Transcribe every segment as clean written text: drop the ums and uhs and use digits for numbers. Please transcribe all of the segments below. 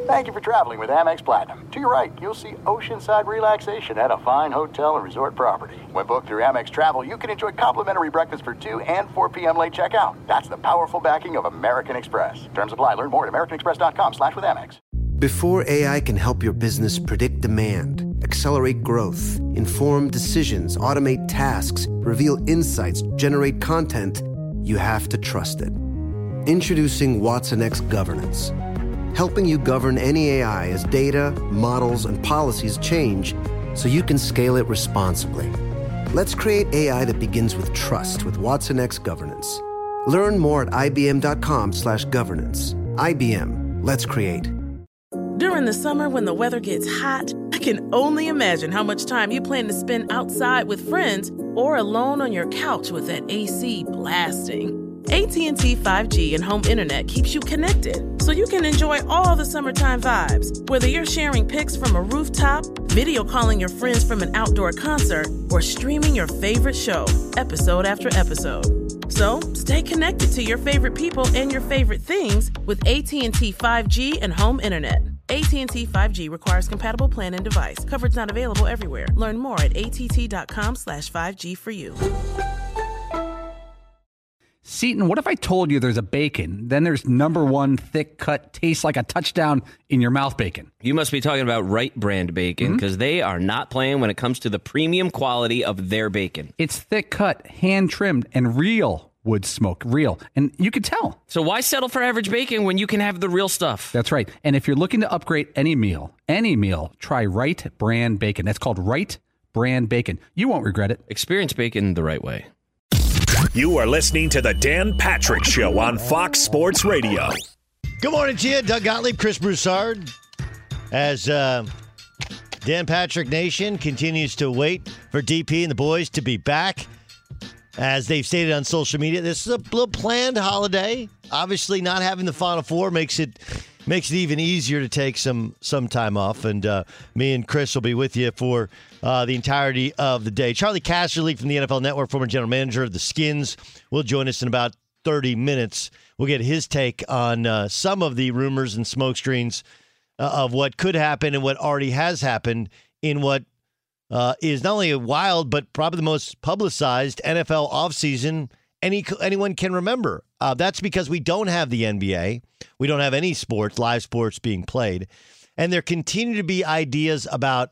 Thank you for traveling with Amex Platinum. To your right, you'll see oceanside relaxation at a fine hotel and resort property. When booked through Amex Travel, you can enjoy complimentary breakfast for 2 and 4 p.m. late checkout. That's the powerful backing of American Express. Terms apply. Learn more at americanexpress.com/withAmex. Before AI can help your business predict demand, accelerate growth, inform decisions, automate tasks, reveal insights, generate content, you have to trust it. Introducing watsonx Governance, helping you govern any AI as data, models, and policies change so you can scale it responsibly. Let's create AI that begins with trust with watsonx Governance. Learn more at ibm.com/governance. IBM, let's create. During the summer when the weather gets hot, I can only imagine how much time you plan to spend outside with friends or alone on your couch with that AC blasting. AT&T 5G and home internet keeps you connected, so you can enjoy all the summertime vibes, whether you're sharing pics from a rooftop, video calling your friends from an outdoor concert, or streaming your favorite show, episode after episode. So, stay connected to your favorite people and your favorite things with AT&T 5G and home internet. AT&T 5G requires compatible plan and device. Coverage not available everywhere. Learn more at att.com/5G for you. Seton, what if I told you there's a bacon, then there's number one thick cut, tastes like a touchdown in your mouth bacon? You must be talking about Wright Brand bacon, because they are not playing when it comes to the premium quality of their bacon. It's thick cut, hand trimmed, and real wood smoke, real. And you can tell. So why settle for average bacon when you can have the real stuff? That's right. And if you're looking to upgrade any meal, try Wright Brand bacon. That's called Wright Brand bacon. You won't regret it. Experience bacon the right way. You are listening to the Dan Patrick Show on Fox Sports Radio. Good morning to you, Doug Gottlieb, Chris Broussard. As Dan Patrick Nation continues to wait for DP and the boys to be back. As they've stated on social media, this is a little planned holiday. Obviously, not having the Final Four makes it even easier to take some time off. And me and Chris will be with you for the entirety of the day. Charlie Casserly from the NFL Network, former general manager of the Skins, will join us in about 30 minutes. We'll get his take on some of the rumors and smoke screens of what could happen and what already has happened in what is not only a wild, but probably the most publicized NFL offseason anyone can remember. That's because we don't have the NBA. We don't have any sports, live sports being played. And there continue to be ideas about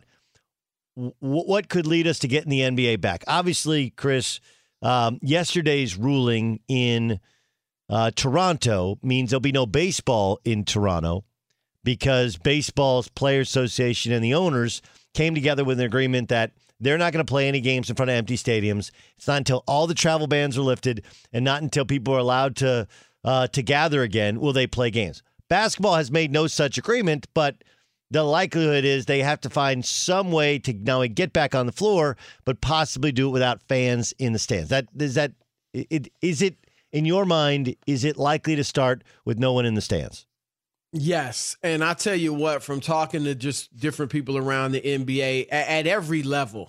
what could lead us to getting the NBA back. Obviously, Chris, yesterday's ruling in Toronto means there'll be no baseball in Toronto because baseball's Players Association and the owners came together with an agreement that they're not going to play any games in front of empty stadiums. It's not until all the travel bans are lifted and not until people are allowed to gather again will they play games. Basketball has made no such agreement, but the likelihood is they have to find some way to not only get back on the floor, but possibly do it without fans in the stands. Is it in your mind, is it likely to start with no one in the stands? Yes, and I tell you what, from talking to just different people around the NBA at every level,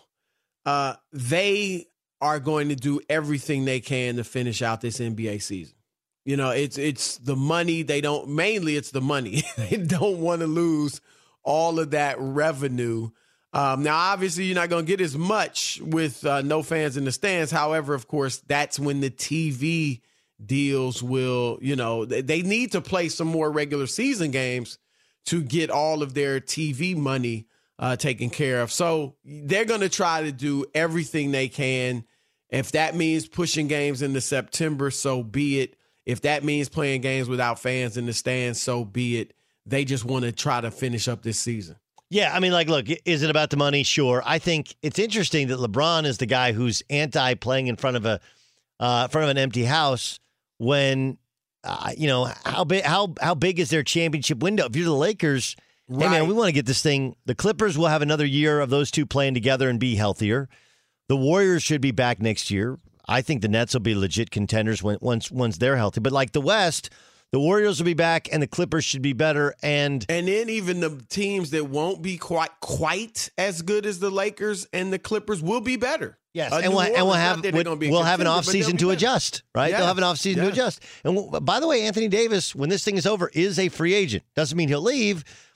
they are going to do everything they can to finish out this NBA season. You know, it's the money. It's the money. They don't want to lose all of that revenue. Now, obviously, you're not going to get as much with no fans in the stands. However, of course, that's when the TV deals will, they need to play some more regular season games to get all of their TV money taken care of. So they're going to try to do everything they can. If that means pushing games into September, so be it. If that means playing games without fans in the stands, so be it. They just want to try to finish up this season. Yeah, I mean, look, is it about the money? Sure. I think it's interesting that LeBron is the guy who's anti-playing in front of an empty house when, how big is their championship window? If you're the Lakers, right. Hey, man, we want to get this thing. The Clippers will have another year of those two playing together and be healthier. The Warriors should be back next year. I think the Nets will be legit contenders once they're healthy. But like the West, the Warriors will be back and the Clippers should be better. And then even the teams that won't be quite as good as the Lakers and the Clippers will be better. Yes, and we'll have an offseason to adjust, right? Yeah. They'll have an offseason to adjust. And by the way, Anthony Davis, when this thing is over, is a free agent. Doesn't mean he'll leave,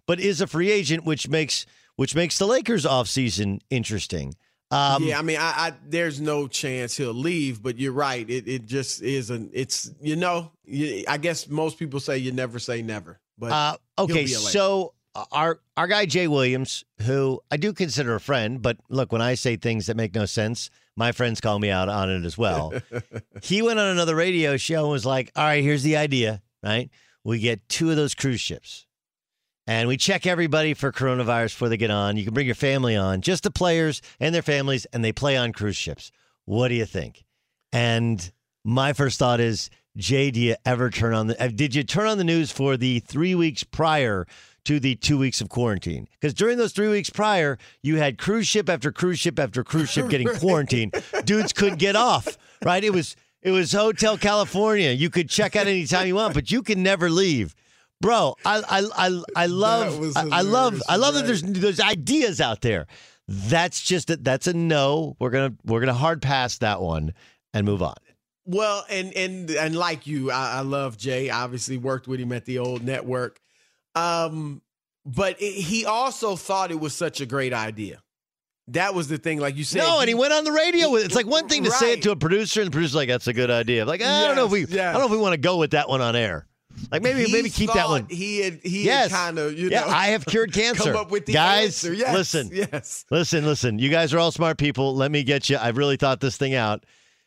but is a free agent, which makes the Lakers offseason interesting. I mean, I there's no chance he'll leave, but you're right. It just isn't. It's, I guess most people say you never say never. But okay, so our guy Jay Williams, who I do consider a friend, but look, when I say things that make no sense, my friends call me out on it as well. He went on another radio show and was like, all right, here's the idea, right? We get 2 of those cruise ships. And we check everybody for coronavirus before they get on. You can bring your family on, just the players and their families, and they play on cruise ships. What do you think? And my first thought is, Jay, did you turn on the news for the 3 weeks prior to the 2 weeks of quarantine? Because during those 3 weeks prior, you had cruise ship after cruise ship after cruise ship getting quarantined. Dudes couldn't get off, right? It was Hotel California. You could check out anytime you want, but you can never leave. Bro, I love that there's ideas out there. That's a no. We're gonna hard pass that one and move on. Well, and like you, I love Jay. Obviously, worked with him at the old network, but he also thought it was such a great idea. That was the thing, like you said. No, and he went on the radio with it. It's like one thing to say it to a producer, and the producer's like, "That's a good idea." Like, I don't know if we want to go with that one on air. Like maybe keep that one. He had kind of, I have cured cancer. Come up with the guys, answer. Yes, listen. You guys are all smart people. Let me get you. I've really thought this thing out.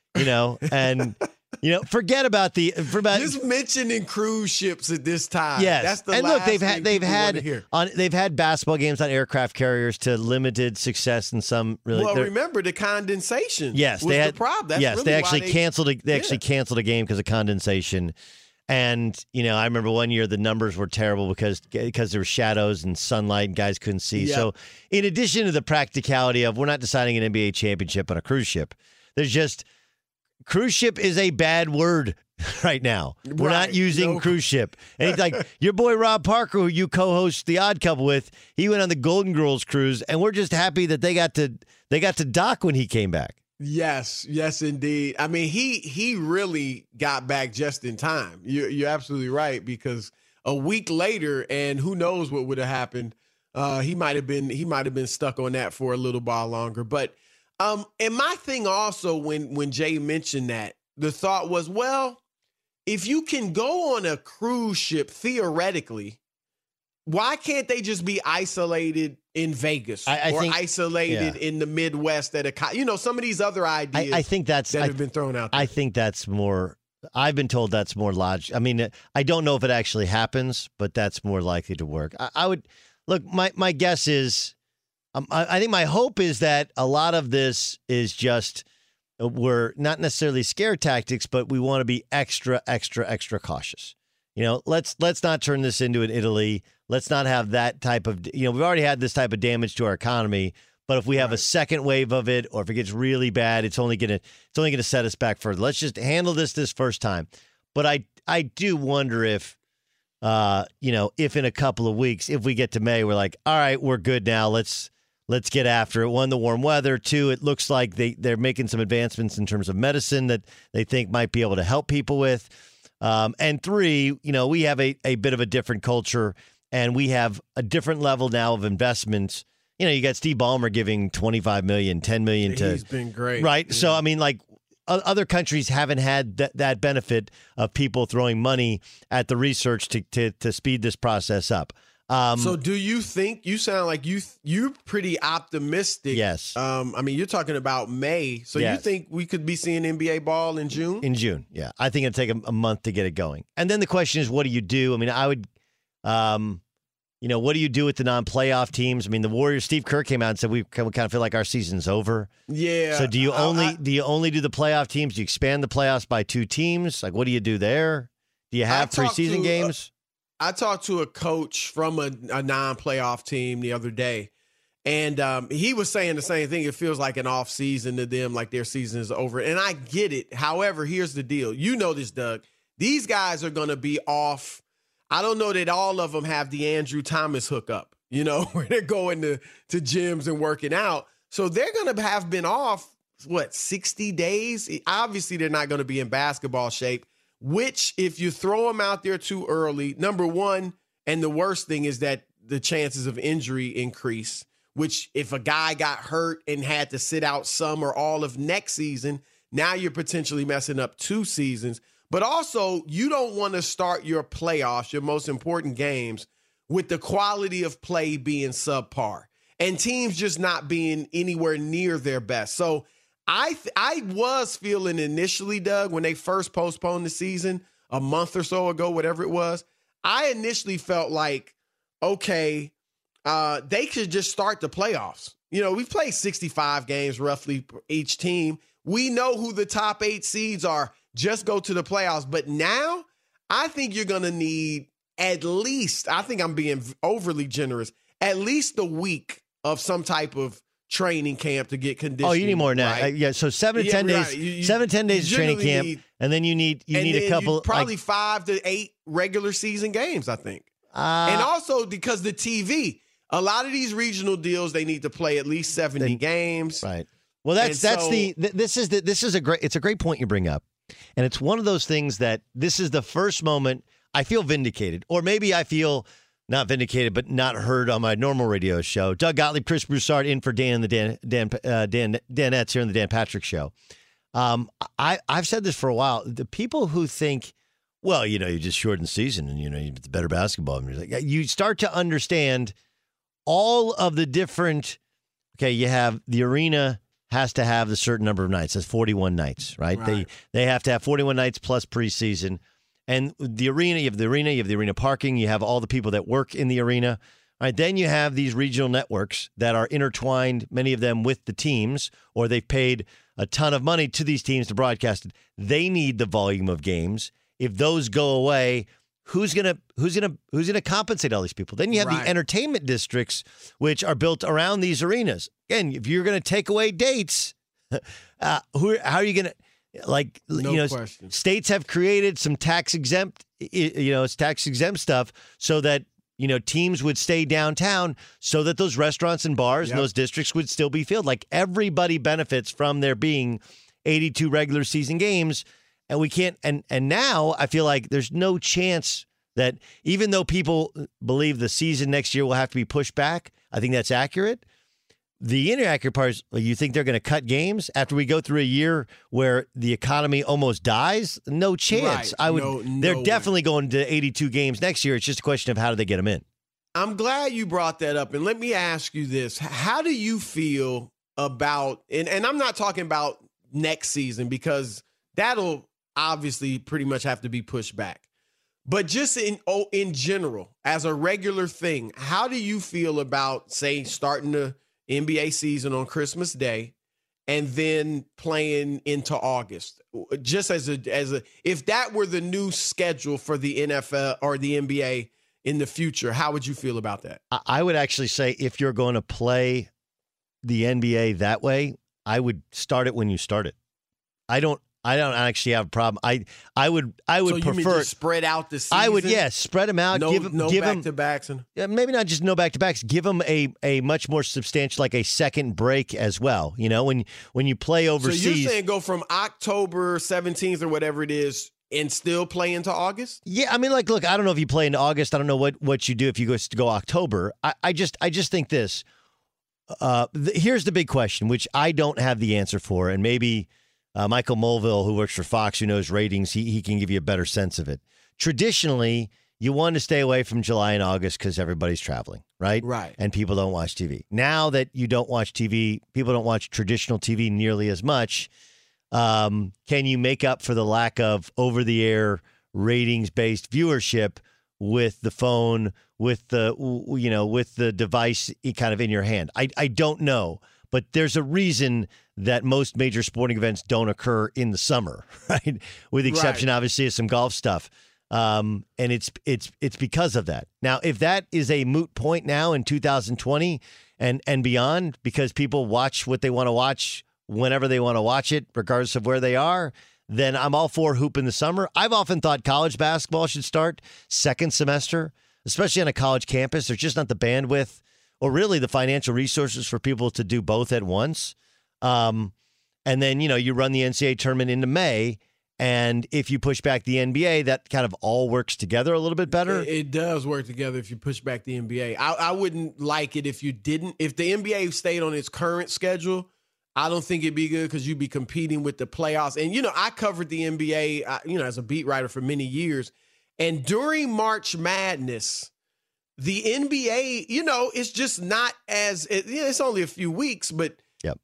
And forget about just mentioning cruise ships at this time. Yes, that's the and last look, they've had basketball games on aircraft carriers to limited success in some. Really, well, remember the condensation. Yes, was the problem. That's really they actually canceled. They actually canceled a game because of condensation. And, I remember one year the numbers were terrible because there were shadows and sunlight and guys couldn't see. Yep. So in addition to the practicality of we're not deciding an NBA championship on a cruise ship, there's just cruise ship is a bad word right now. We're not using cruise ship. And it's like your boy Rob Parker, who you co-host The Odd Couple with, he went on the Golden Girls cruise, and we're just happy that they got to dock when he came back. Yes, indeed. I mean, he really got back just in time. You're absolutely right, because a week later, and who knows what would have happened. He might have been stuck on that for a little while longer. But and my thing also, when Jay mentioned that, the thought was, well, if you can go on a cruise ship theoretically, why can't they just be isolated in Vegas or isolated in the Midwest at some of these other ideas I think that have been thrown out there? I think that's more, I've been told that's more logical. I mean, I don't know if it actually happens, but that's more likely to work. I would, look, my guess is, I think my hope is that a lot of this is just, we're not necessarily scare tactics, but we want to be extra, extra, extra cautious. Let's not turn this into an Italy. Let's not have that type of, we've already had this type of damage to our economy. But if we have a second wave of it, or if it gets really bad, it's only gonna set us back further. Let's just handle this first time. But I do wonder if, if in a couple of weeks, if we get to May, we're like, all right, we're good now. Let's get after it. 1, the warm weather. 2, it looks like they're making some advancements in terms of medicine that they think might be able to help people with. And 3, we have a bit of a different culture, and we have a different level now of investments. You got Steve Ballmer giving $25 million, $10 million to. He's been great, right? Yeah. So I mean, like other countries haven't had that benefit of people throwing money at the research to speed this process up. So do you think, you sound like you're pretty optimistic? Yes. I mean, you're talking about May. So yes. You think we could be seeing NBA ball in June? In June, yeah. I think it'll take a month to get it going. And then the question is, what do you do? I mean, I would, what do you do with the non-playoff teams? I mean, the Warriors, Steve Kerr came out and said we kind of feel like our season's over. Yeah. So do you only do the playoff teams? Do you expand the playoffs by 2 teams? Like, what do you do there? Do you have preseason games? I talked to a coach from a non-playoff team the other day, and he was saying the same thing. It feels like an off season to them, like their season is over. And I get it. However, here's the deal. You know this, Doug. These guys are going to be off. I don't know that all of them have the Andrew Thomas hookup, where they're going to gyms and working out. So they're going to have been off, 60 days? Obviously, they're not going to be in basketball shape. Which, if you throw them out there too early, number one, and the worst thing is that the chances of injury increase, which if a guy got hurt and had to sit out some or all of next season, now you're potentially messing up 2 seasons. But also, you don't want to start your playoffs, your most important games, with the quality of play being subpar and teams just not being anywhere near their best. So I was feeling initially, Doug, when they first postponed the season a month or so ago, whatever it was, I initially felt like, okay, they could just start the playoffs. You know, we've played 65 games roughly each team. We know who the top 8 seeds are. Just go to the playoffs. But now I think you're going to need at least, I think I'm being overly generous, at least a week of some type of training camp to get conditioned. Oh, you need more than that. Right? Yeah, so 7 to 10 days. 7 to 10 days of training camp, and then you need a couple. Probably 5 to 8 regular season games, I think. And also because the TV, a lot of these regional deals, they need to play at least 70 games. Right. Well, this is a great point you bring up, and it's one of those things that this is the first moment I feel vindicated, or maybe I feel not vindicated, but not heard on my normal radio show. Doug Gottlieb, Chris Broussard in for Dan Etz here on the Dan Patrick Show. I've said this for a while. The people who think, well, you just shorten the season and it's better basketball. You start to understand all of the different. Okay, you have the arena has to have a certain number of nights. That's 41 nights, right? They have to have 41 nights plus preseason. And the arena, you have the arena parking, you have all the people that work in the arena. All right, then you have these regional networks that are intertwined, many of them with the teams, or they've paid a ton of money to these teams to broadcast it. They need the volume of games. If those go away, who's gonna compensate all these people? Then you have the entertainment districts, which are built around these arenas. Again, if you're gonna take away dates, how are you gonna? Question. States have created some tax exempt stuff so that teams would stay downtown, so that those restaurants and bars and those districts would still be filled. Like, everybody benefits from there being 82 regular season games, and we can't. And now I feel like there's no chance that, even though people believe the season next year will have to be pushed back, I think that's accurate. The inaccurate part is, you think they're going to cut games after we go through a year where the economy almost dies? No chance. Right. They're definitely going to 82 games next year. It's just a question of how do they get them in. I'm glad you brought that up. And let me ask you this. How do you feel about, and I'm not talking about next season, because that'll obviously pretty much have to be pushed back. But just in general, as a regular thing, how do you feel about, say, starting the NBA season on Christmas Day and then playing into August? Just as a if that were the new schedule for the NFL or the NBA in the future, how would you feel about that? I would actually say, if you're going to play the NBA that way, I would start it when you start it. I don't actually have a problem. I would so you prefer mean just spread out the season. I would, spread them out. No give back-to-backs. Maybe not just no back-to-backs. Give them a much more substantial, like a second break as well. When you play overseas. So you're saying go from October 17th or whatever it is and still play into August? Yeah, I mean, look, I don't know if you play into August. I don't know what you do if you go October. I just think this. Here's the big question, which I don't have the answer for, and maybe Michael Mulvill, who works for Fox, who knows ratings, he can give you a better sense of it. Traditionally, you want to stay away from July and August because everybody's traveling, right? Right. And people don't watch TV. Now that you don't watch TV, people don't watch traditional TV nearly as much. Can you make up for the lack of over-the-air ratings-based viewership with the phone, with the device kind of in your hand? I don't know. But there's a reason that most major sporting events don't occur in the summer, right? With the exception, obviously, of some golf stuff. And it's because of that. Now, if that is a moot point now in 2020 and beyond, because people watch what they want to watch whenever they want to watch it, regardless of where they are, then I'm all for hoop in the summer. I've often thought college basketball should start second semester, especially on a college campus. There's just not the bandwidth or really the financial resources for people to do both at once. And then, you run the NCAA tournament into May, And if you push back the NBA, that kind of all works together a little bit better. It does work together if you push back the NBA. I wouldn't like it if you didn't. If the NBA stayed on its current schedule, I don't think it'd be good because you'd be competing with the playoffs. And, I covered the NBA, as a beat writer for many years. And during March Madness, the NBA, it's just not as it's only a few weeks, but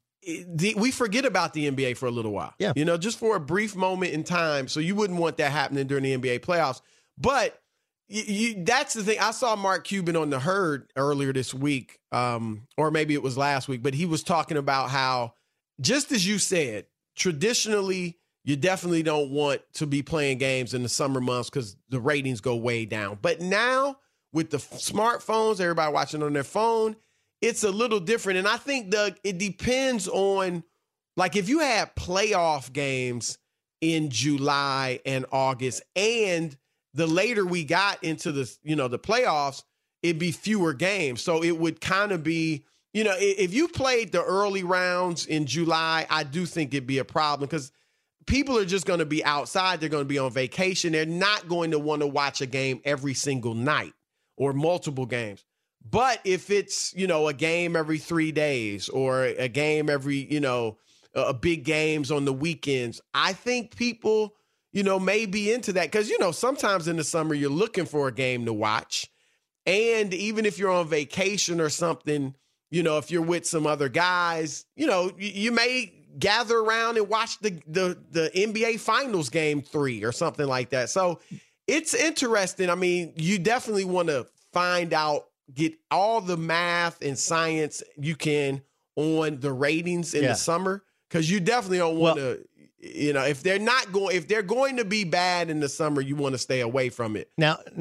we forget about the NBA for a little while. Yeah. Just for a brief moment in time. So you wouldn't want that happening during the NBA playoffs. But that's the thing. I saw Mark Cuban on The Herd earlier this week, or maybe it was last week, but he was talking about how, just as you said, traditionally, you definitely don't want to be playing games in the summer months because the ratings go way down. But now, with the smartphones, everybody watching on their phone, it's a little different. And I think, Doug, it depends on, like, if you had playoff games in July and August, and the later we got into the playoffs, it'd be fewer games. So it would kind of be, if you played the early rounds in July, I do think it'd be a problem because people are just going to be outside. They're going to be on vacation. They're not going to want to watch a game every single night or multiple games. But if it's, a game every 3 days or a game every, big games on the weekends, I think people, may be into that. Because, sometimes in the summer you're looking for a game to watch. And even if you're on vacation or something, if you're with some other guys, you may gather around and watch the NBA Finals Game 3 or something like that. So it's interesting. I mean, you definitely want to find out, get all the math and science you can on the ratings in the summer, because you definitely don't want to, if they're going to be bad in the summer, you want to stay away from it.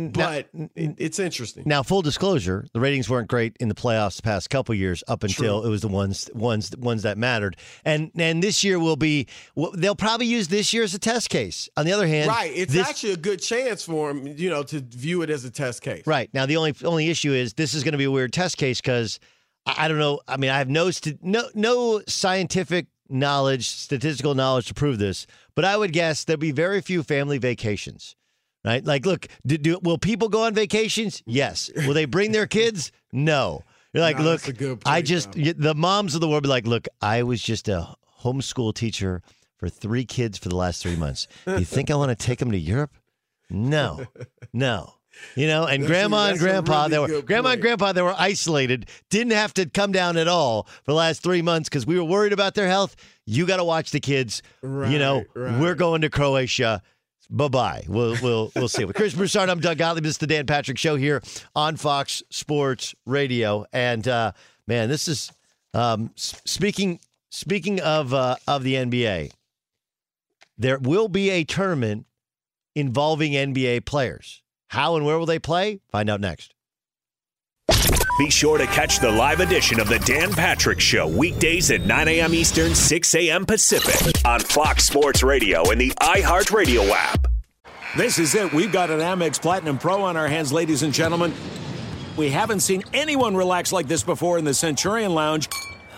It's interesting. Now, full disclosure, the ratings weren't great in the playoffs the past couple years up until it was the ones that mattered. And this year they'll probably use this year as a test case. On the other hand, right, it's actually a good chance for them, to view it as a test case. Right. Now, the only issue is this is going to be a weird test case because I don't know. I mean, I have no scientific knowledge, statistical knowledge to prove this, but I would guess there'll be very few family vacations, right? Like, look, will people go on vacations? Yes. Will they bring their kids? No. You're like, look, the moms of the world be like, look, I was just a homeschool teacher for 3 kids for the last 3 months. You think I want to take them to Europe? No. And grandma and grandpa, they were isolated, didn't have to come down at all for the last 3 months because we were worried about their health. You got to watch the kids. Right. We're going to Croatia. Bye-bye. We'll see. With Chris Broussard, I'm Doug Gottlieb. This is the Dan Patrick Show here on Fox Sports Radio. And, man, this is speaking of the NBA, there will be a tournament involving NBA players. How and where will they play? Find out next. Be sure to catch the live edition of the Dan Patrick Show weekdays at 9 a.m. Eastern, 6 a.m. Pacific on Fox Sports Radio and the iHeartRadio app. This is it. We've got an Amex Platinum Pro on our hands, ladies and gentlemen. We haven't seen anyone relax like this before in the Centurion Lounge.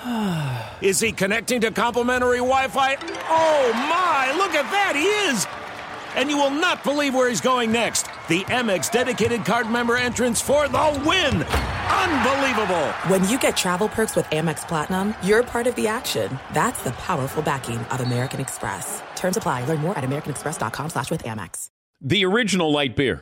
Is he connecting to complimentary Wi-Fi? Oh, my. Look at that. He is. And you will not believe where he's going next. The Amex dedicated card member entrance for the win. Unbelievable. When you get travel perks with Amex Platinum, you're part of the action. That's the powerful backing of American Express. Terms apply. Learn more at americanexpress.com/withAmex. The original light beer,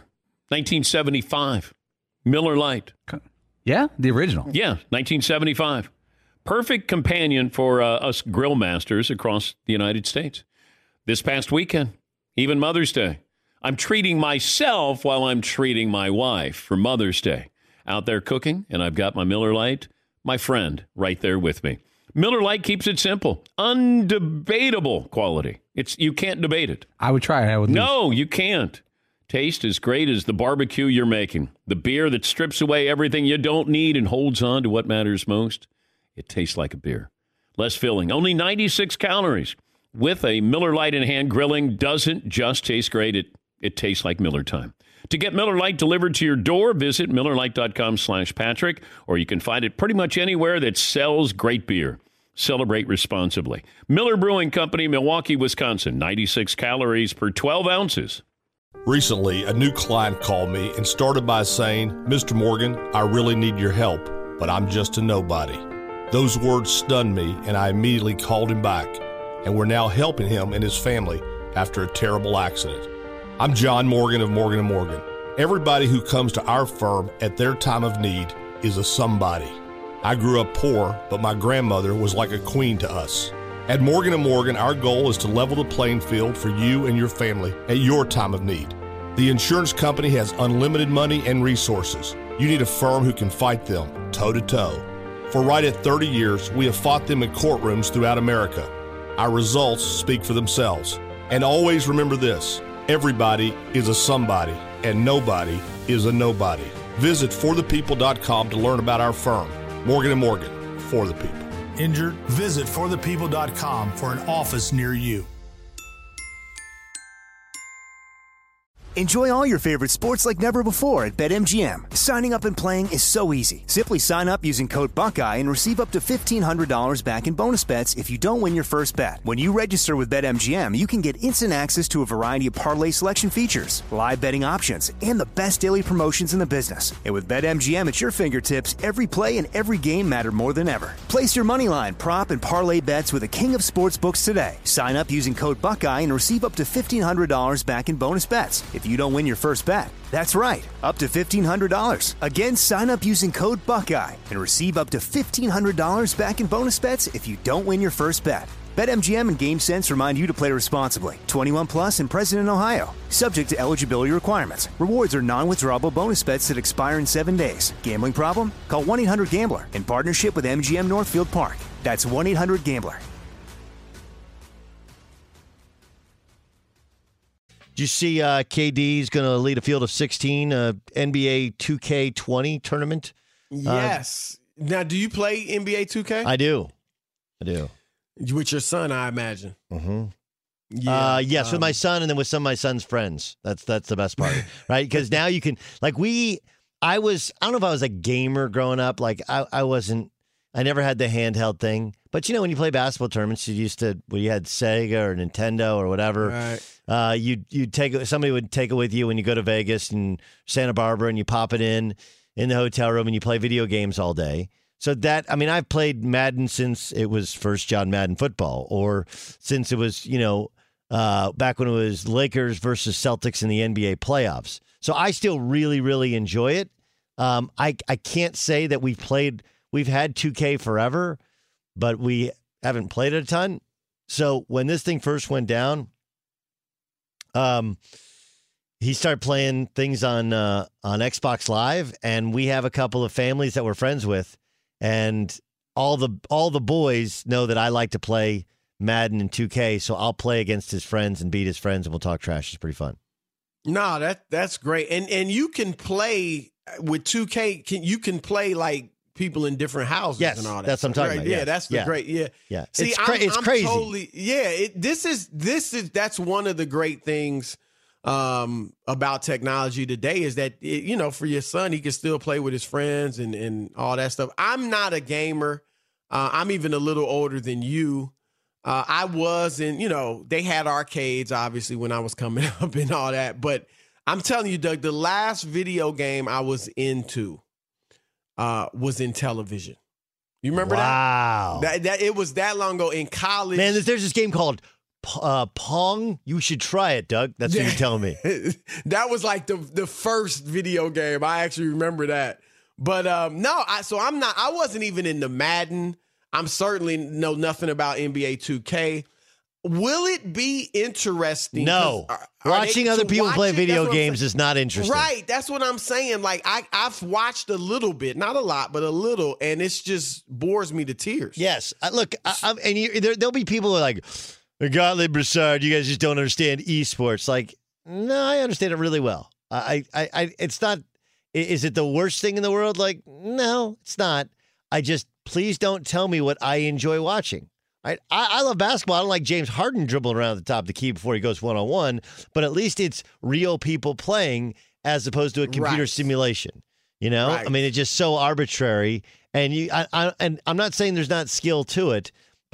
1975. Miller Lite. Yeah, the original. Yeah, 1975. Perfect companion for us grill masters across the United States. This past weekend, even Mother's Day, I'm treating myself while I'm treating my wife for Mother's Day. Out there cooking, and I've got my Miller Lite, my friend, right there with me. Miller Lite keeps it simple. Undebatable quality. You can't debate it. I would try it. No, you can't. Taste as great as the barbecue you're making. The beer that strips away everything you don't need and holds on to what matters most. It tastes like a beer. Less filling. Only 96 calories. With a Miller Lite in hand, grilling doesn't just taste great. It tastes like Miller time. To get Miller Lite delivered to your door, visit MillerLite.com/Patrick, or you can find it pretty much anywhere that sells great beer. Celebrate responsibly. Miller Brewing Company, Milwaukee, Wisconsin. 96 calories per 12 ounces. Recently, a new client called me and started by saying, "Mr. Morgan, I really need your help, but I'm just a nobody." Those words stunned me, and I immediately called him back, and we're now helping him and his family after a terrible accident. I'm John Morgan of Morgan & Morgan. Everybody who comes to our firm at their time of need is a somebody. I grew up poor, but my grandmother was like a queen to us. At Morgan & Morgan, our goal is to level the playing field for you and your family at your time of need. The insurance company has unlimited money and resources. You need a firm who can fight them toe-to-toe. For right at 30 years, we have fought them in courtrooms throughout America. Our results speak for themselves. And always remember this, everybody is a somebody, and nobody is a nobody. Visit forthepeople.com to learn about our firm. Morgan & Morgan, for the people. Injured? Visit forthepeople.com for an office near you. Enjoy all your favorite sports like never before at BetMGM. Signing up and playing is so easy. Simply sign up using code Buckeye and receive up to $1,500 back in bonus bets if you don't win your first bet. When you register with BetMGM, you can get instant access to a variety of parlay selection features, live betting options, and the best daily promotions in the business. And with BetMGM at your fingertips, every play and every game matter more than ever. Place your moneyline, prop, and parlay bets with the king of sportsbooks today. Sign up using code Buckeye and receive up to $1,500 back in bonus bets if you don't win your first bet. That's right, up to $1,500. Again, sign up using code Buckeye and receive up to $1,500 back in bonus bets if you don't win your first bet. BetMGM and GameSense remind you to play responsibly. 21 plus and present in Ohio. Subject to eligibility requirements. Rewards are non-withdrawable bonus bets that expire in 7 days. Gambling problem? Call 1-800-GAMBLER in partnership with MGM Northfield Park. That's 1-800-GAMBLER. Did you see KD's going to lead a field of 16 NBA 2K20 tournament? Yes. Now, do you play NBA 2K? I do. With your son, I imagine. Mm-hmm. Yeah. Yes, with my son and then with some of my son's friends. That's the best part, right? Because now you can, like I don't know if I was a gamer growing up. Like I never had the handheld thing. But, when you play basketball tournaments, you had Sega or Nintendo or whatever. Right. Somebody would take it with you when you go to Vegas and Santa Barbara and you pop it in the hotel room and you play video games all day. So I've played Madden since it was first John Madden football, or since it was, back when it was Lakers versus Celtics in the NBA playoffs. So I still really, really enjoy it. I can't say that we've had 2K forever, but we haven't played it a ton. So when this thing first went down, he started playing things on Xbox Live, and we have a couple of families that we're friends with, and all the boys know that I like to play Madden and 2K, so I'll play against his friends and beat his friends, and we'll talk trash. It's pretty fun. No, that's great, and you can play with 2K. You can play like people in different houses and all that. That's what I'm talking right? about. Yeah, that's great. Yeah. See, it's crazy. Totally, that's one of the great things about technology today is that, for your son, he can still play with his friends and all that stuff. I'm not a gamer. I'm even a little older than you. I was they had arcades, obviously, when I was coming up and all that. But I'm telling you, Doug, the last video game I was into was in television. You remember that? Wow. That it was that long ago in college. Man, there's this game called Pong. You should try it, Doug. That's what you're telling me. That was like the first video game. I actually remember that. But I wasn't even into Madden. I'm certainly know nothing about NBA 2K. Will it be interesting? No. Watching other people play video games is not interesting. Right. That's what I'm saying. Like, I've watched a little bit, not a lot, but a little, and it's just bores me to tears. Yes. Look, there'll be people who are like, Gottlieb, Broussard, you guys just don't understand esports. Like, no, I understand it really well. It's not, is it the worst thing in the world? Like, no, it's not. Please don't tell me what I enjoy watching. I love basketball. I don't like James Harden dribbling around the top of the key before he goes one-on-one, but at least it's real people playing as opposed to a computer simulation. Right. I mean, it's just so arbitrary. And I'm not saying there's not skill to it,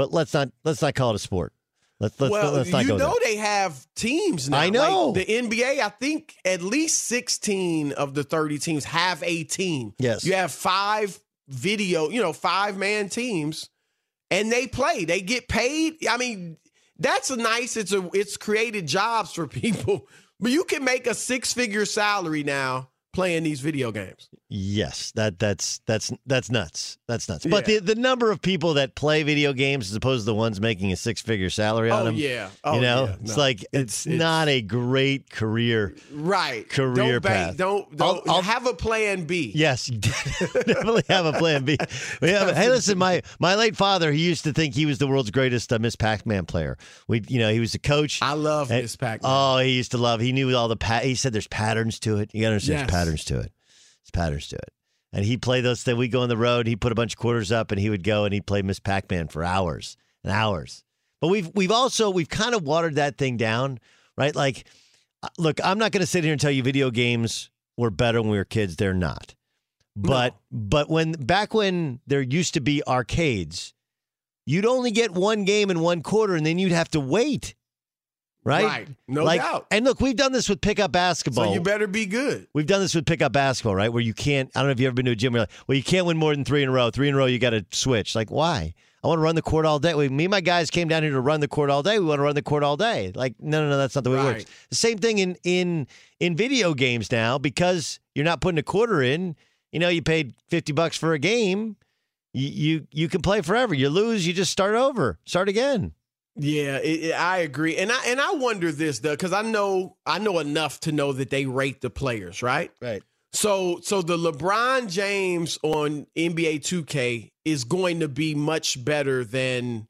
but let's not call it a sport. Let's not go there. They have teams now. I know. Like the NBA, I think at least 16 of the 30 teams have a team. Yes. You have 5 5-man teams, and they play. They get paid. I mean, that's nice. It's created jobs for people. But you can make a 6-figure salary now playing these video games. Yes, that's nuts. That's nuts. Yeah. But the number of people that play video games as opposed to the ones making a 6-figure salary on them. Yeah. It's like it's not a great career. Right. Career path. I'll have a plan B. Yes, you definitely have a plan B. Hey, listen, my late father, he used to think he was the world's greatest Miss Pac-Man player. He was a coach. I love Miss Pac-Man. Oh, he used to love. He knew all the he said there's patterns to it. You got to understand there's patterns to it. There's patterns to it. And he'd play those things. We'd go on the road. He'd put a bunch of quarters up, and he would go and he'd play Miss Pac-Man for hours and hours. But we've kind of watered that thing down, right? Like, look, I'm not going to sit here and tell you video games were better when we were kids. They're not. But back when there used to be arcades, you'd only get one game in one quarter, and then you'd have to wait. Right? No doubt. And look, we've done this with pickup basketball. So you better be good. We've done this with pickup basketball, right? Where you can't, I don't know if you've ever been to a gym where you're like, well, you can't win more than 3 in a row. 3 in a row, you got to switch. Like, why? I want to run the court all day. Me and my guys came down here to run the court all day. We want to run the court all day. Like, no, that's not the way it works. The same thing in video games now, because you're not putting a quarter in. You paid $50 for a game. You can play forever. You lose, you just start over. Start again. Yeah, I agree, and I wonder this though, because I know enough to know that they rate the players, right? Right. So the LeBron James on NBA 2K is going to be much better than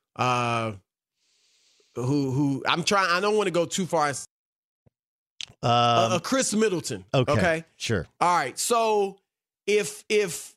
who I'm trying. I don't want to go too far. Chris Middleton. Okay. Sure. All right. So if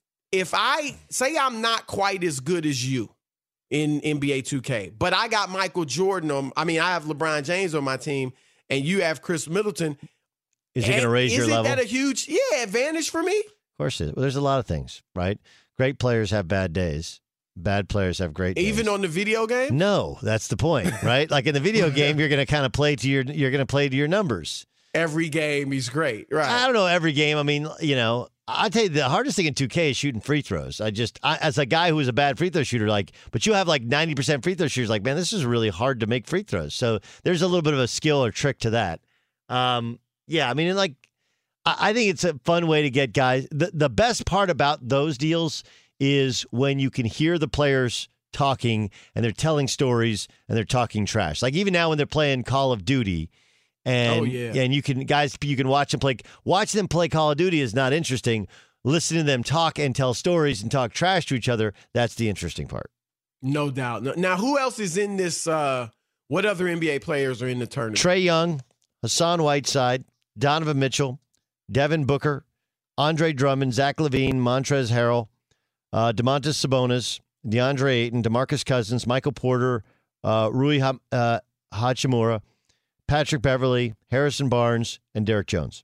I say I'm not quite as good as you in NBA 2K, but I got Michael Jordan I have LeBron James on my team, and you have Chris Middleton. Is it going to raise your level? Isn't that a huge advantage for me? Of course it is. Well, there's a lot of things, right? Great players have bad days. Bad players have great days. Even on the video game? No, that's the point, right? Like in the video game, you're going to kind of play to your numbers. Every game, he's great, right? I don't know every game. I mean, I tell you, the hardest thing in 2K is shooting free throws. As a guy who was a bad free throw shooter, but you have 90% free throw shooters, man, this is really hard to make free throws. So there's a little bit of a skill or trick to that. I think it's a fun way to get guys. The best part about those deals is when you can hear the players talking and they're telling stories and they're talking trash. Like even now when they're playing Call of Duty. And you can watch them play. Watch them play Call of Duty is not interesting. Listening to them talk and tell stories and talk trash to each other, that's the interesting part. No doubt. Now, who else is in this? What other NBA players are in the tournament? Trae Young, Hassan Whiteside, Donovan Mitchell, Devin Booker, Andre Drummond, Zach LaVine, Montrezl Harrell, Domantas Sabonis, DeAndre Ayton, DeMarcus Cousins, Michael Porter, Rui Hachimura, Patrick Beverly, Harrison Barnes, and Derek Jones.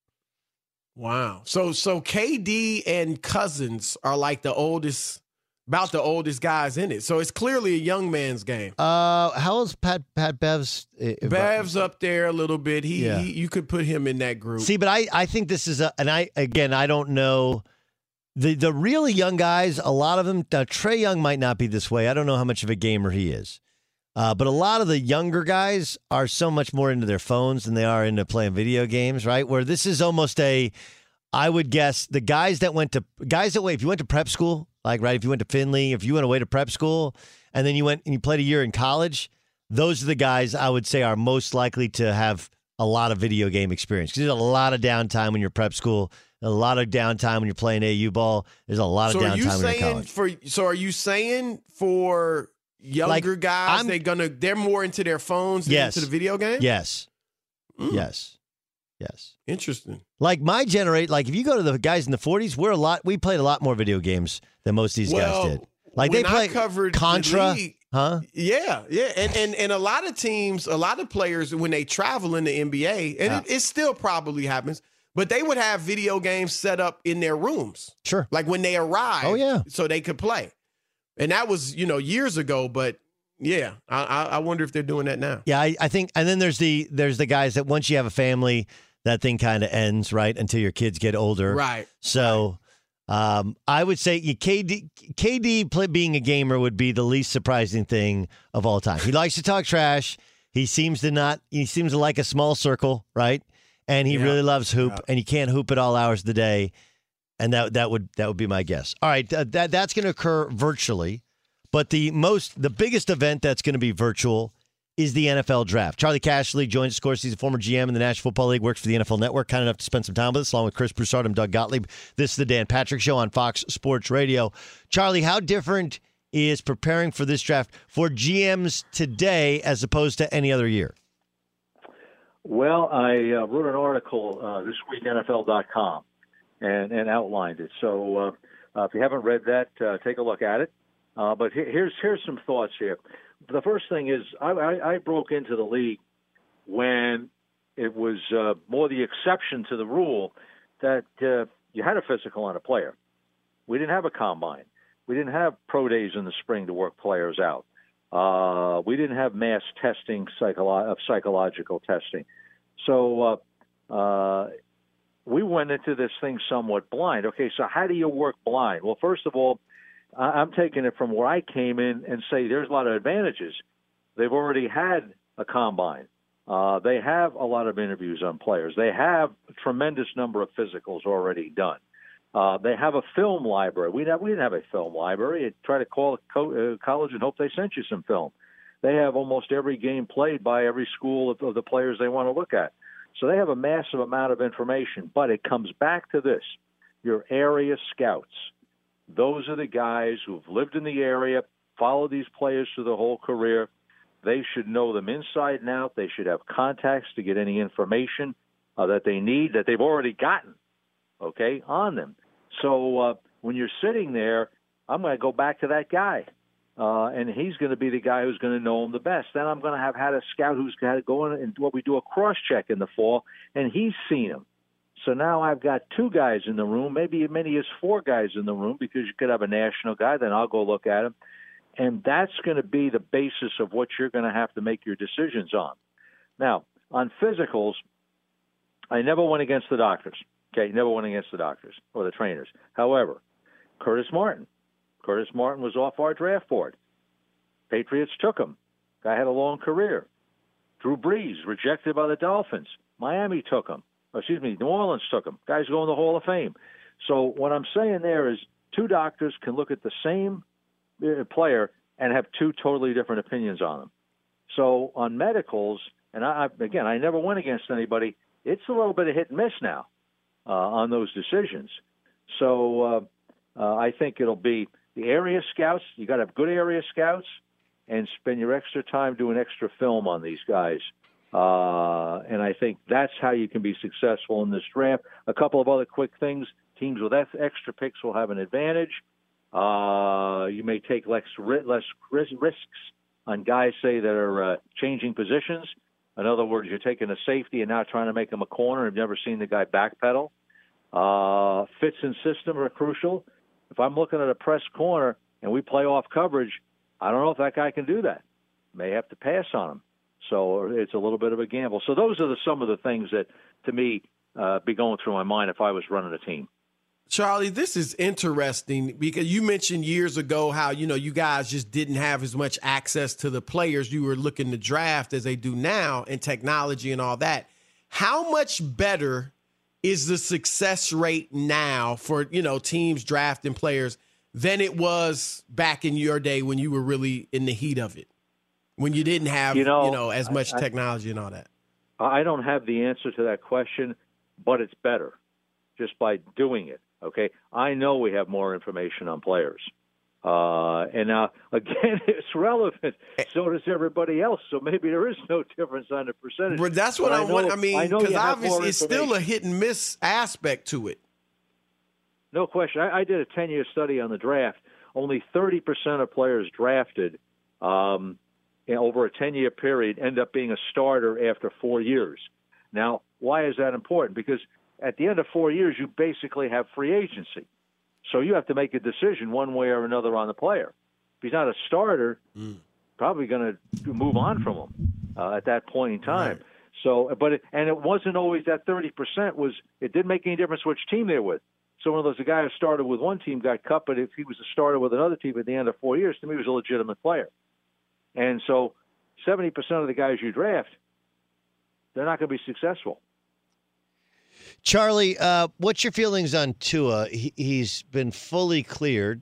Wow. So KD and Cousins are like about the oldest guys in it. So it's clearly a young man's game. How is Pat Bev's? Bev's up there a little bit. You could put him in that group. See, but I think this is I don't know. The really young guys, a lot of them, Trae Young might not be this way. I don't know how much of a gamer he is. But a lot of the younger guys are so much more into their phones than they are into playing video games, right? Where this is almost I would guess the guys that if you went to prep school, if you went to Findlay, if you went away to prep school, and then you went and you played a year in college, those are the guys I would say are most likely to have a lot of video game experience. Because there's a lot of downtime when you're prep school, a lot of downtime when you're playing AU ball. There's a lot of downtime when you're in college. So are you saying for younger guys, they're more into their phones than into the video game? Yes. Yes. Interesting. Like my generation, if you go to the guys in the 40s, we played a lot more video games than most of these guys did. They played Contra. Huh? Yeah. And a lot of teams, a lot of players, when they travel in the NBA, and it still probably happens, but they would have video games set up in their rooms. Sure. Like when they arrive. Oh, yeah. So they could play. And that was, years ago, but yeah, I wonder if they're doing that now. Yeah, I think, and then there's the guys that once you have a family, that thing kind of ends, right, until your kids get older. Right. So I would say KD being a gamer would be the least surprising thing of all time. He likes to talk trash. He seems to like a small circle, right? And he really loves hoop, and he can't hoop at all hours of the day. And that would be my guess. All right, that's going to occur virtually, but the biggest event that's going to be virtual is the NFL Draft. Charlie Cashley joins us. Of course, he's a former GM in the National Football League, works for the NFL Network, kind enough to spend some time with us, along with Chris Broussard and Doug Gottlieb. This is the Dan Patrick Show on Fox Sports Radio. Charlie, how different is preparing for this draft for GMs today as opposed to any other year? Well, I wrote an article this week, NFL.com, and outlined it. So if you haven't read that, take a look at it. But here's some thoughts here. The first thing is I broke into the league when it was more the exception to the rule that you had a physical on a player. We didn't have a combine. We didn't have pro days in the spring to work players out. We didn't have mass testing of psychological testing. So we went into this thing somewhat blind. Okay, so how do you work blind? Well, first of all, I'm taking it from where I came in and say there's a lot of advantages. They've already had a combine. They have a lot of interviews on players. They have a tremendous number of physicals already done. They have a film library. We didn't have a film library. You try to call a college and hope they sent you some film. They have almost every game played by every school of the players they want to look at. So they have a massive amount of information. But it comes back to this. Your area scouts. Those are the guys who've lived in the area, followed these players through the whole career. They should know them inside and out. They should have contacts to get any information that they need, that they've already gotten, okay, on them. So when you're sitting there, I'm going to go back to that guy, and he's going to be the guy who's going to know him the best. Then I'm going to have had a scout who's got to go in and we do a cross-check in the fall, and he's seen him. So now I've got two guys in the room, maybe as many as four guys in the room, because you could have a national guy. Then I'll go look at him. And that's going to be the basis of what you're going to have to make your decisions on. Now, on physicals, I never went against the doctors. Okay, never went against the doctors or the trainers. However, Curtis Martin was off our draft board. Patriots took him. Guy had a long career. Drew Brees, rejected by the Dolphins. Miami took him. New Orleans took him. Guy's going to the Hall of Fame. So what I'm saying there is two doctors can look at the same player and have two totally different opinions on them. So on medicals, and I never went against anybody, it's a little bit of hit and miss now on those decisions. So I think it'll be the area scouts. You got to have good area scouts and spend your extra time doing extra film on these guys. And I think that's how you can be successful in this draft. A couple of other quick things. Teams with extra picks will have an advantage. You may take less risks on guys, say, that are changing positions. In other words, you're taking a safety and now trying to make him a corner. You've never seen the guy backpedal. Fits and system are crucial. If I'm looking at a press corner and we play off coverage, I don't know if that guy can do that. May have to pass on him. So it's a little bit of a gamble. So those are some of the things that, to me, be going through my mind if I was running a team. Charlie, this is interesting because you mentioned years ago how, you guys just didn't have as much access to the players you were looking to draft as they do now, and technology and all that. How much better is the success rate now for, teams drafting players than it was back in your day when you were really in the heat of it? When you didn't have, as much technology and all that? I don't have the answer to that question, but it's better just by doing it, okay? I know we have more information on players. And now, again, it's relevant. So does everybody else. So maybe there is no difference on the percentage. But that's what I want. Because obviously it's still a hit and miss aspect to it. No question. I did a 10-year study on the draft. Only 30% of players drafted over a 10-year period end up being a starter after 4 years. Now, why is that important? Because at the end of 4 years, you basically have free agency. So you have to make a decision one way or another on the player. he's not a starter, probably going to move on from him at that point in time. Right. So, it wasn't always that 30% it didn't make any difference which team they were with. So one of those, the guy who started with one team got cut, but if he was a starter with another team at the end of 4 years, to me, he was a legitimate player. And so 70% of the guys you draft, they're not going to be successful. Charlie, what's your feelings on Tua? He's been fully cleared,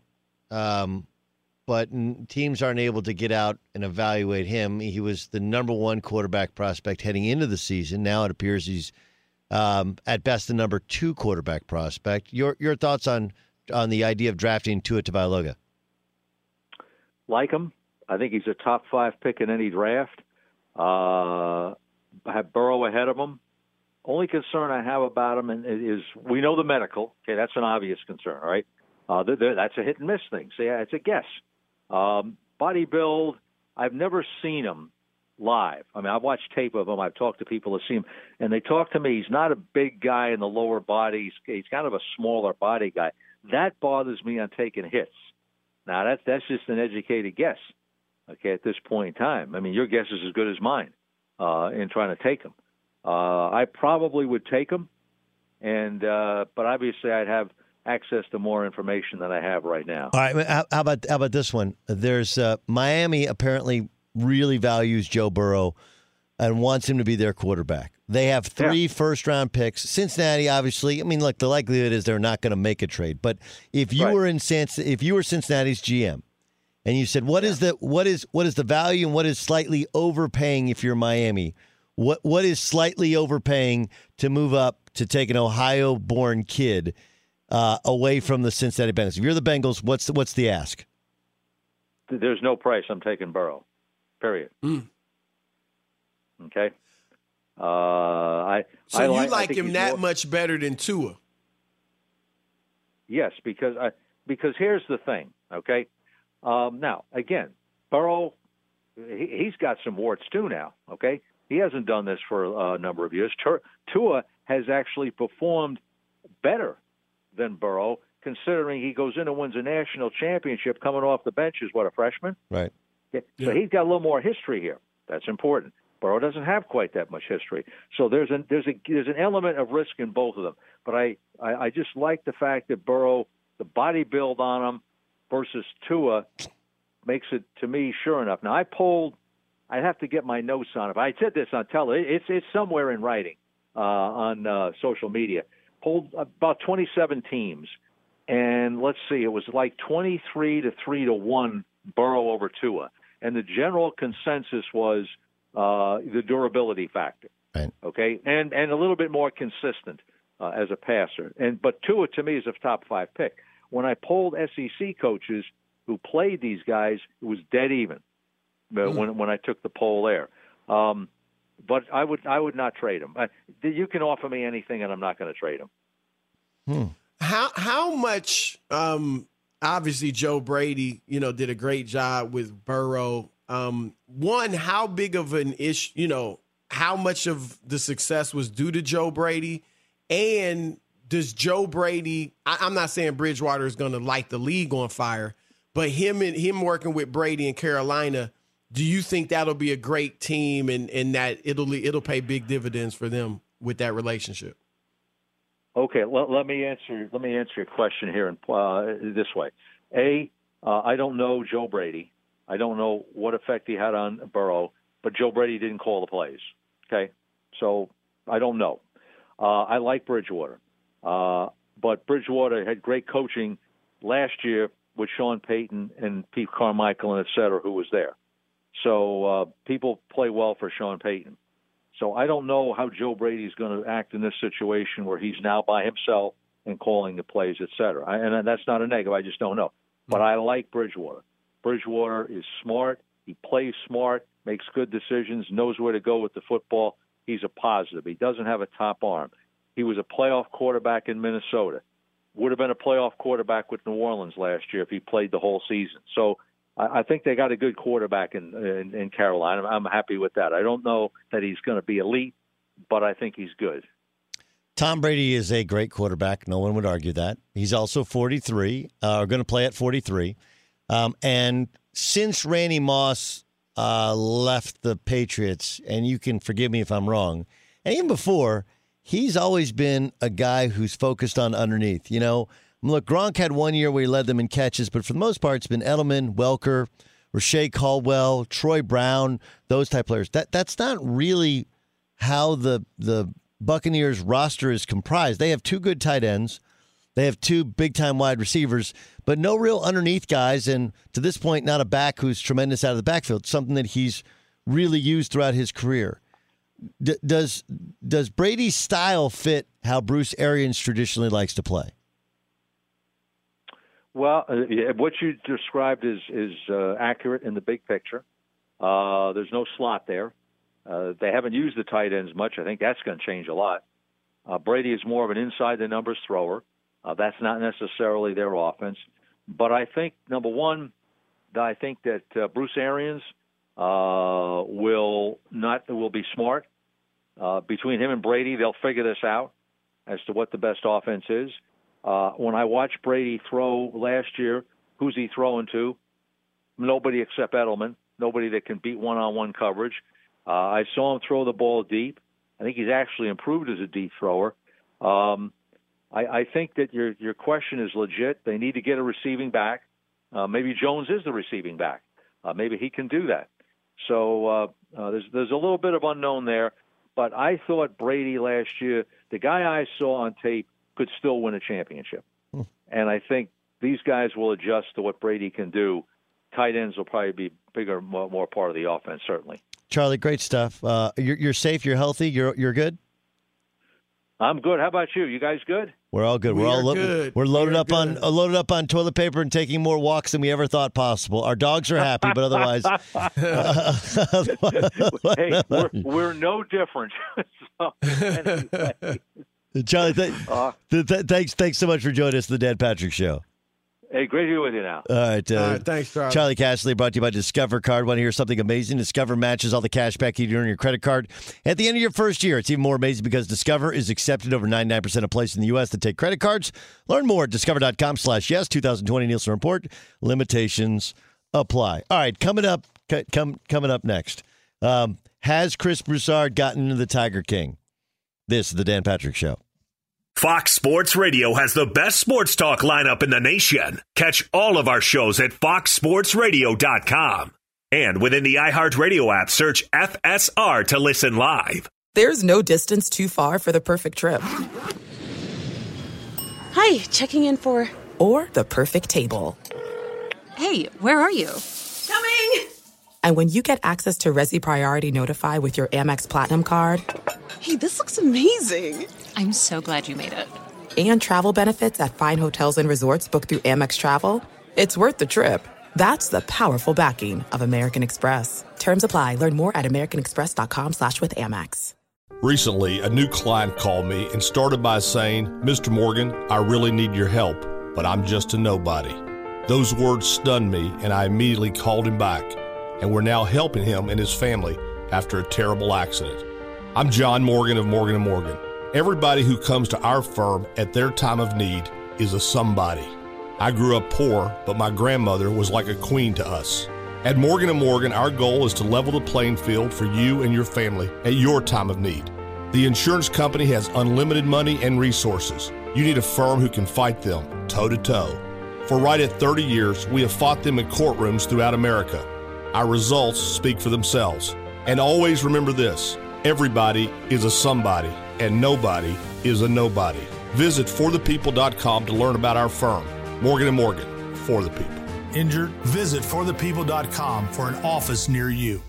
but teams aren't able to get out and evaluate him. He was the number one quarterback prospect heading into the season. Now it appears he's at best the number 2 quarterback prospect. Your thoughts on the idea of drafting Tua Tagovailoa? Like him. I think he's a top 5 pick in any draft. I have Burrow ahead of him. Only concern I have about him is we know the medical. Okay, that's an obvious concern, all right? That's a hit and miss thing. So, yeah, it's a guess. Body build, I've never seen him live. I mean, I've watched tape of him. I've talked to people that see him, and they talk to me. He's not a big guy in the lower body. He's kind of a smaller body guy. That bothers me on taking hits. Now, that's just an educated guess, okay, at this point in time. I mean, your guess is as good as mine in trying to take him. I probably would take him, but obviously I'd have access to more information than I have right now. All right, how about this one? There's Miami apparently really values Joe Burrow and wants him to be their quarterback. They have 3 first-round picks. Cincinnati, obviously, I mean, look, the likelihood is they're not going to make a trade. But if you were if you were Cincinnati's GM, and you said, what is the value and what is slightly overpaying if you're Miami? What is slightly overpaying to move up to take an Ohio-born kid away from the Cincinnati Bengals? If you're the Bengals, what's the ask? There's no price. I'm taking Burrow. Period. Okay. I like him that much better than Tua? Yes, because here's the thing. Okay. Now again, Burrow, he's got some warts too now. Okay. He hasn't done this for a number of years. Tua has actually performed better than Burrow, considering he goes in and wins a national championship coming off the bench as a freshman? Right. Okay. So he's got a little more history here. That's important. Burrow doesn't have quite that much history. So there's an element of risk in both of them. But I just like the fact that Burrow, the body build on him versus Tua makes it, to me, sure enough. Now, I'd have to get my notes on it. I said this on television. It's somewhere in writing on social media. Polled about 27 teams, and let's see, it was like 23-3-1 Burrow over Tua, and the general consensus was the durability factor. Right. Okay, and a little bit more consistent as a passer. But Tua to me is a top 5 pick. When I polled SEC coaches who played these guys, it was dead even. When I took the poll there, but I would not trade him. You can offer me anything, and I'm not going to trade him. How much? Obviously, Joe Brady, did a great job with Burrow. One, how big of an issue? How much of the success was due to Joe Brady, and does Joe Brady? I'm not saying Bridgewater is going to light the league on fire, but him working with Brady in Carolina. Do you think that'll be a great team and that it'll pay big dividends for them with that relationship? Okay, let me answer your question here in this way. I don't know Joe Brady. I don't know what effect he had on Burrow, but Joe Brady didn't call the plays. Okay, so I don't know. I like Bridgewater, but Bridgewater had great coaching last year with Sean Payton and Pete Carmichael and et cetera, who was there. So people play well for Sean Payton. So I don't know how Joe Brady's going to act in this situation where he's now by himself and calling the plays, et cetera. And that's not a negative. I just don't know. But I like Bridgewater. Bridgewater is smart. He plays smart, makes good decisions, knows where to go with the football. He's a positive. He doesn't have a top arm. He was a playoff quarterback in Minnesota. Would have been a playoff quarterback with New Orleans last year if he played the whole season. So I think they got a good quarterback in Carolina. I'm happy with that. I don't know that he's going to be elite, but I think he's good. Tom Brady is a great quarterback. No one would argue that. He's also 43, going to play at 43. And since Randy Moss left the Patriots, and you can forgive me if I'm wrong, and even before, he's always been a guy who's focused on underneath. You know, look, Gronk had 1 year where he led them in catches, but for the most part, it's been Edelman, Welker, Rashae Caldwell, Troy Brown, those type players. That's not really how the Buccaneers roster is comprised. They have 2 good tight ends. They have 2 big-time wide receivers, but no real underneath guys, and to this point, not a back who's tremendous out of the backfield, something that he's really used throughout his career. Does Brady's style fit how Bruce Arians traditionally likes to play? Well, what you described is accurate in the big picture. There's no slot there. They haven't used the tight ends much. I think that's going to change a lot. Brady is more of an inside-the-numbers thrower. That's not necessarily their offense. But I think, number one, I think that Bruce Arians will be smart. Between him and Brady, they'll figure this out as to what the best offense is. When I watched Brady throw last year, who's he throwing to? Nobody except Edelman, nobody that can beat one-on-one coverage. I saw him throw the ball deep. I think he's actually improved as a deep thrower. I think that your question is legit. They need to get a receiving back. Maybe Jones is the receiving back. Maybe he can do that. So there's a little bit of unknown there. But I thought Brady last year, the guy I saw on tape, could still win a championship. And I think these guys will adjust to what Brady can do. Tight ends will probably be bigger, more part of the offense, certainly. Charlie, great stuff. You're safe. You're healthy. You're good. I'm good. How about you? You guys good? We're all good. We're loaded up on toilet paper and taking more walks than we ever thought possible. Our dogs are happy, but otherwise, hey, we're no different. So, anyway. Charlie, thanks so much for joining us on the Dan Patrick Show. Hey, great to be with you now. All right, thanks, Charlie. Charlie Casserly, brought to you by Discover Card. Want to hear something amazing? Discover matches all the cash back you earn on your credit card at the end of your first year. It's even more amazing because Discover is accepted over 99% of places in the U.S. that take credit cards. Learn more at discover.com/yes. 2020 Nielsen Report. Limitations apply. All right, coming up next. Has Chris Broussard gotten into the Tiger King? This is the Dan Patrick Show. Fox Sports Radio has the best sports talk lineup in the nation. Catch all of our shows at foxsportsradio.com. And within the iHeartRadio app, search FSR to listen live. There's no distance too far for the perfect trip. Hi, checking in for... Or the perfect table. Hey, where are you? Coming! And when you get access to Resi Priority Notify with your Amex Platinum card... Hey, this looks amazing. I'm so glad you made it. And travel benefits at fine hotels and resorts booked through Amex Travel. It's worth the trip. That's the powerful backing of American Express. Terms apply. Learn more at americanexpress.com/withAmex. Recently, a new client called me and started by saying, "Mr. Morgan, I really need your help, but I'm just a nobody." Those words stunned me, and I immediately called him back. And we're now helping him and his family after a terrible accident. I'm John Morgan of Morgan & Morgan. Everybody who comes to our firm at their time of need is a somebody. I grew up poor, but my grandmother was like a queen to us. At Morgan & Morgan, our goal is to level the playing field for you and your family at your time of need. The insurance company has unlimited money and resources. You need a firm who can fight them toe-to-toe. For right at 30 years, we have fought them in courtrooms throughout America. Our results speak for themselves. And always remember this. Everybody is a somebody, and nobody is a nobody. Visit forthepeople.com to learn about our firm. Morgan & Morgan, for the people. Injured? Visit forthepeople.com for an office near you.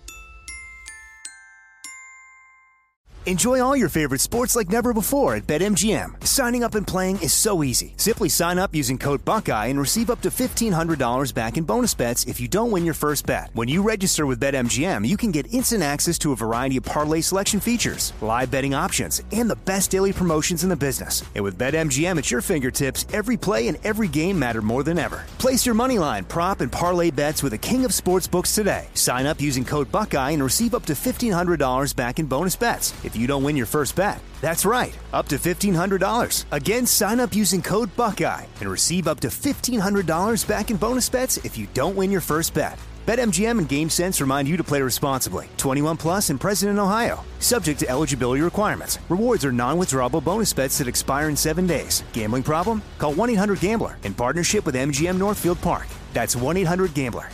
Enjoy all your favorite sports like never before at BetMGM. Signing up and playing is so easy. Simply sign up using code Buckeye and receive up to $1,500 back in bonus bets if you don't win your first bet. When you register with BetMGM, you can get instant access to a variety of parlay selection features, live betting options, and the best daily promotions in the business. And with BetMGM at your fingertips, every play and every game matter more than ever. Place your moneyline, prop, and parlay bets with the king of sportsbooks today. Sign up using code Buckeye and receive up to $1,500 back in bonus bets. It's if you don't win your first bet. That's right, up to $1,500. Again, sign up using code Buckeye and receive up to $1,500 back in bonus bets if you don't win your first bet. BetMGM and GameSense remind you to play responsibly. 21 plus and present in Ohio. Subject to eligibility requirements. Rewards are non-withdrawable bonus bets that expire in 7 days. Gambling problem? Call 1-800-GAMBLER in partnership with MGM Northfield Park. That's 1-800-GAMBLER.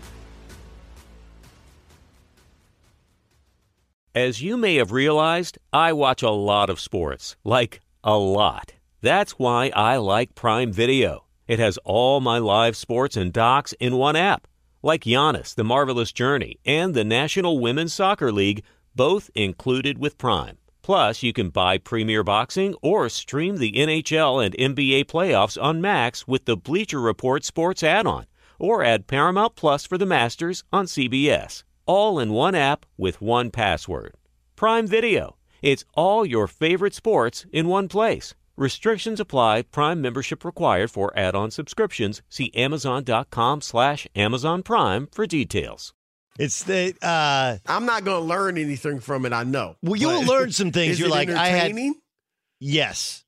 As you may have realized, I watch a lot of sports. Like, a lot. That's why I like Prime Video. It has all my live sports and docs in one app. Like Giannis, The Marvelous Journey, and the National Women's Soccer League, both included with Prime. Plus, you can buy Premier Boxing or stream the NHL and NBA playoffs on Max with the Bleacher Report Sports add-on, or add Paramount Plus for the Masters on CBS. All in one app with one password. Prime Video. It's all your favorite sports in one place. Restrictions apply. Prime membership required for add-on subscriptions. See Amazon.com/Amazon Prime for details. It's the I'm not going to learn anything from it, I know. Well, you will learn some things. You're like, Yes.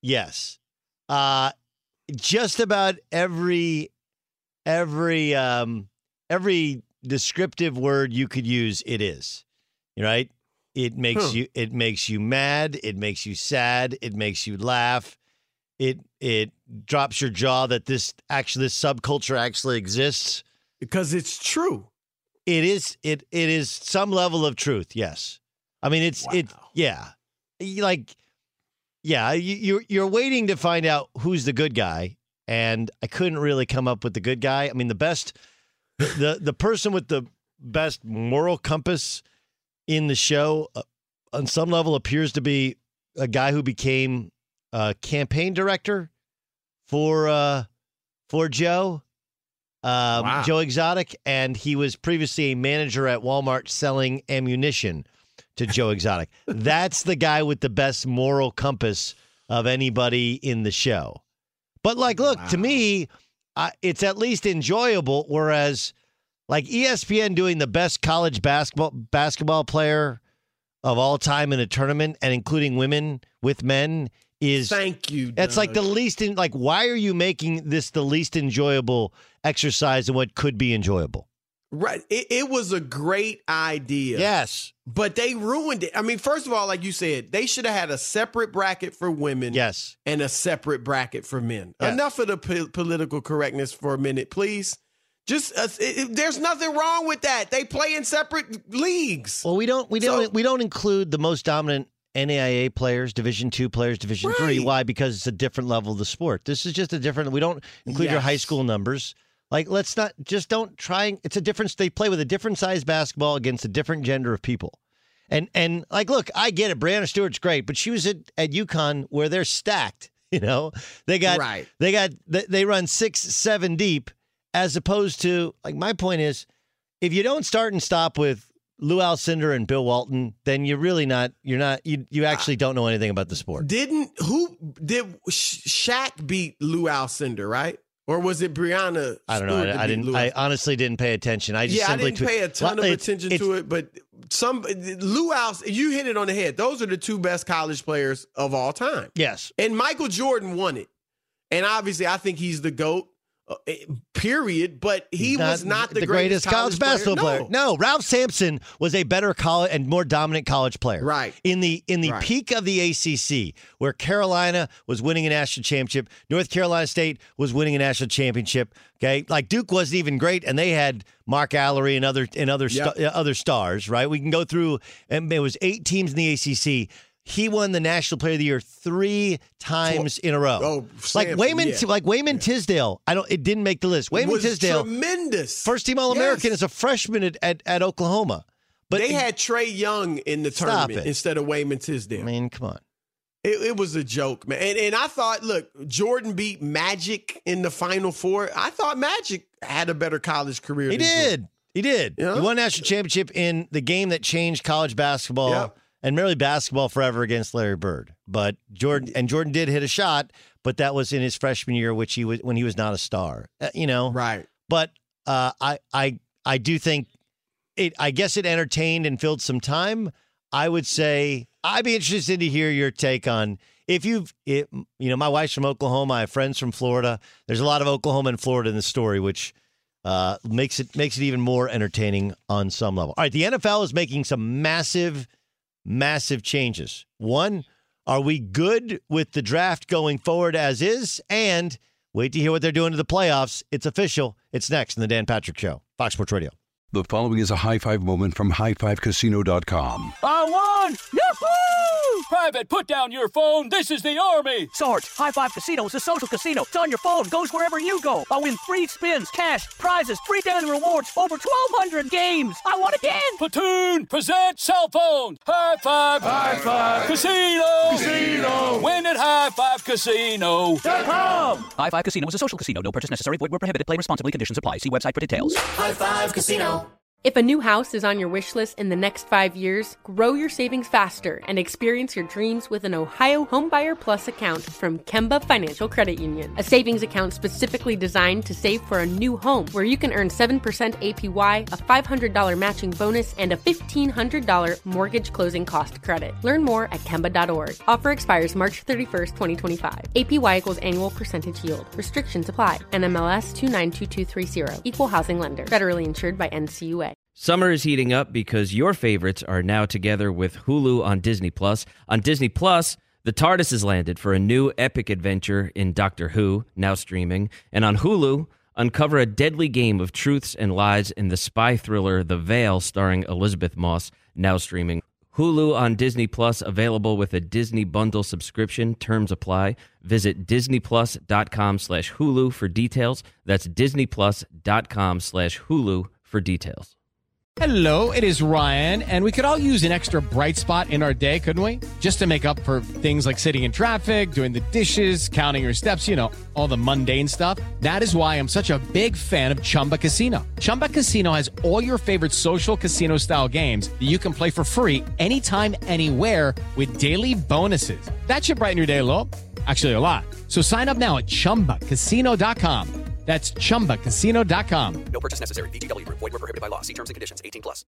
Just about every descriptive word you could use, it is. Right? It makes you mad, it makes you sad, it makes you laugh. It drops your jaw that this subculture actually exists. Because it's true. It is some level of truth, yes. I mean you're waiting to find out who's the good guy, and I couldn't really come up with the good guy. I mean, the person with the best moral compass in the show, on some level, appears to be a guy who became a campaign director for Joe, Joe Exotic, and he was previously a manager at Walmart selling ammunition to Joe Exotic. That's the guy with the best moral compass of anybody in the show. But look, to me, it's at least enjoyable, whereas like ESPN doing the best college basketball player of all time in a tournament and including women with men is. Thank you, Doug. That's like the least why are you making this the least enjoyable exercise in what could be enjoyable? Right. It was a great idea. Yes. But they ruined it. I mean, first of all, like you said, they should have had a separate bracket for women. Yes. And a separate bracket for men. Yes. Enough of the political correctness for a minute, please. Just there's nothing wrong with that. They play in separate leagues. Well, we don't include the most dominant NAIA players, Division II players, Division III. Why? Because it's a different level of the sport. This is just a different. We don't include your high school numbers. Like, don't try. It's a difference. They play with a different size basketball against a different gender of people. And look, I get it. Brianna Stewart's great, but she was at UConn where they're stacked. They run 6-7 deep. As opposed to, my point is, if you don't start and stop with Lou Alcindor and Bill Walton, then you actually don't know anything about the sport. Shaq beat Lou Alcindor, right? Or was it Brianna? I don't know. I honestly didn't pay attention. I didn't pay a ton of attention to it, but Lou Alcindor, you hit it on the head. Those are the two best college players of all time. Yes. And Michael Jordan won it. And obviously, I think he's the GOAT. Period, but he was not the greatest college basketball player. No, Ralph Sampson was a better college and more dominant college player. Right. In the peak of the ACC, where Carolina was winning a national championship, North Carolina State was winning a national championship. Okay, like Duke wasn't even great, and they had Mark Allery and other stars. Right. We can go through, and it was 8 teams in the ACC. He won the National Player of the Year 3 times in a row. Oh, Sampson, Wayman Tisdale. It didn't make the list. Wayman Tisdale, tremendous, first team All-American as a freshman at Oklahoma. But they had Trae Young in the tournament instead of Wayman Tisdale. I mean, come on. It was a joke, man. And I thought, look, Jordan beat Magic in the Final Four. I thought Magic had a better college career. He did. He Yeah. won a national championship in the game that changed college basketball. Yeah. And really basketball forever against Larry Bird. But Jordan did hit a shot, but that was in his freshman year, when he was not a star. Right. But I do think I guess it entertained and filled some time. I would say I'd be interested to hear your take on my wife's from Oklahoma. I have friends from Florida. There's a lot of Oklahoma and Florida in the story, which makes it even more entertaining on some level. All right, the NFL is making some massive changes. One, are we good with the draft going forward as is? And wait to hear what they're doing to the playoffs. It's official. It's next in the Dan Patrick Show, Fox Sports Radio. The following is a high-five moment from highfivecasino.com. I won! Yahoo! Private, put down your phone. This is the Army. Sarge, High Five Casino is a social casino. It's on your phone. Goes wherever you go. I win free spins, cash, prizes, free daily rewards, over 1,200 games. I won again. Platoon, present cell phone. High Five. High Five. Casino. Casino. Win at highfivecasino.com. High Five Casino is a social casino. No purchase necessary. Void where prohibited. Play responsibly. Conditions apply. See website for details. High Five Casino. If a new house is on your wish list in the next 5 years, grow your savings faster and experience your dreams with an Ohio Homebuyer Plus account from Kemba Financial Credit Union. A savings account specifically designed to save for a new home, where you can earn 7% APY, a $500 matching bonus, and a $1,500 mortgage closing cost credit. Learn more at Kemba.org. Offer expires March 31st, 2025. APY equals annual percentage yield. Restrictions apply. NMLS 292230. Equal housing lender. Federally insured by NCUA. Summer is heating up because your favorites are now together with Hulu on Disney+. On Disney+, the TARDIS has landed for a new epic adventure in Doctor Who, now streaming. And on Hulu, uncover a deadly game of truths and lies in the spy thriller The Veil, starring Elizabeth Moss, now streaming. Hulu on Disney+, available with a Disney Bundle subscription. Terms apply. Visit disneyplus.com/Hulu for details. That's disneyplus.com/Hulu for details. Hello, it is Ryan, and we could all use an extra bright spot in our day, couldn't we? Just to make up for things like sitting in traffic, doing the dishes, counting your steps, all the mundane stuff. That is why I'm such a big fan of Chumba Casino. Chumba Casino has all your favorite social casino-style games that you can play for free anytime, anywhere with daily bonuses. That should brighten your day a little. Actually, a lot. So sign up now at ChumbaCasino.com. That's ChumbaCasino.com. No purchase necessary. VGW Group. Void where prohibited by law. See terms and conditions. 18+.